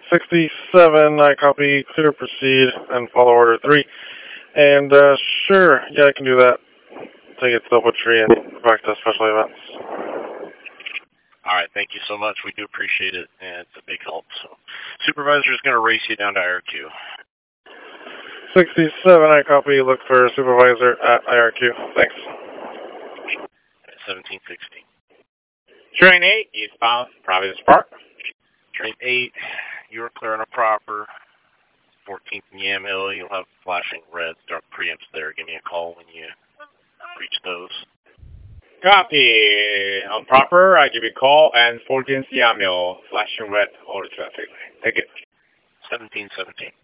67, I copy, clear to proceed, and follow order 3. And, sure, yeah, I can do that. Take it to the butchery and back to special events. Alright, thank you so much. We do appreciate it, and it's a big help. So, Supervisor is going to race you down to IRQ. 67, I copy, look for supervisor at IRQ. Thanks. 1716. Train 8, eastbound, Providence Park. Train 8, you're clear on a proper. 14th and Yamhill, you'll have flashing red dark preamps there. Give me a call when you reach those. Copy. On proper, I give you a call, and 14th Yamhill, flashing red, all the traffic. Take it. 1717.